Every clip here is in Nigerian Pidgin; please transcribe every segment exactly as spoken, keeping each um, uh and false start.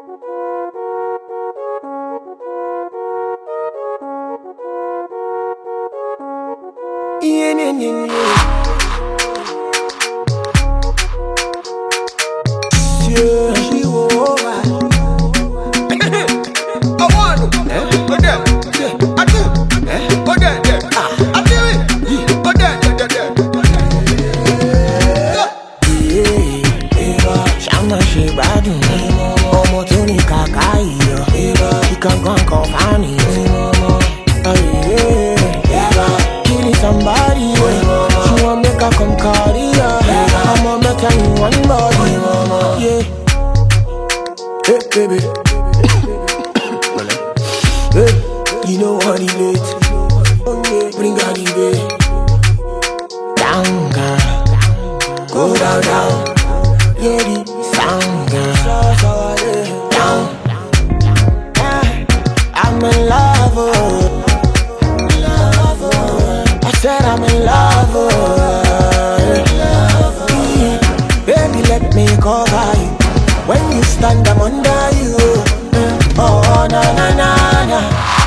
Yeah, yeah, yeah, yeah. Yeah, she wore I want to, eh? But then, I do, eh? But then, ah, I do it, but then, yeah, Shama she bad, Omo Tony Kakai, he can go and confine it. Killing somebody, she want make her come carry her. I'ma make her in one body, yeah. Hey, baby. Hey, you know what he late. Bring her the way. Down, girl. Go down, down. Yeah, the sound, girl. Down. I'm in love, oh. I said I'm in love, oh. Baby, let me cover you. When you stand, I'm under you. Oh, na na na na.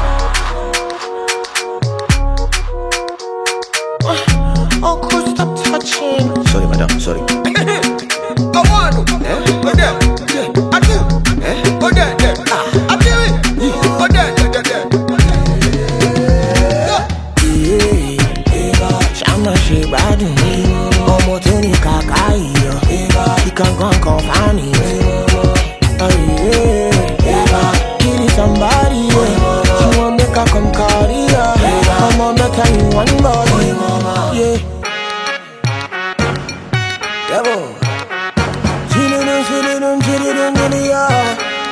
Uncle, stop touching. Sorry, madam, sorry. I want to, eh? But then, I do, eh? But then, ah, I do it, but then, Shama she bad, Omo Tony Kakai, he can go and confine it. Killing somebody, she want make her come carry her. I'ma make her in one body, yeah. Devil, chillin', chillin', chillin', chillin', yeah.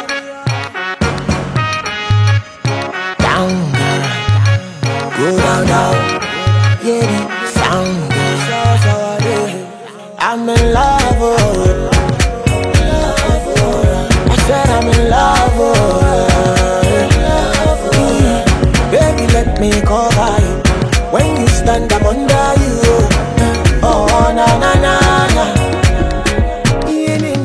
Down, girl, go down, down, yeah, the sound, girl. I'm in love, oh. I said I'm in love, oh. Baby, let me cover you. When you stand, I'm under you. Oh, na na na na. Yeah, yeah,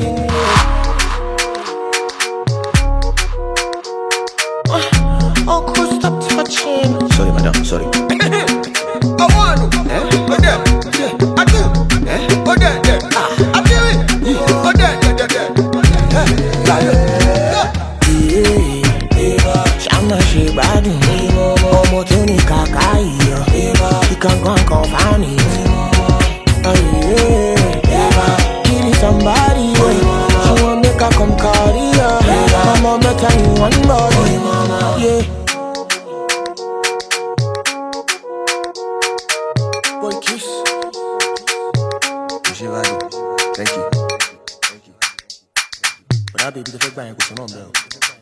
yeah. Uncle, stop touching. Sorry, madam, sorry. I want to, eh? But then, I do, eh? But then, ah, I do it, but then, Shama she bad, Omo Tony Kakai, he can go and confine it. Killing somebody, she want make her come carry her. I'ma make her in one body, yeah. Boy, kiss. Thank you. Thank you. But I baby the fake bang with some on, bro.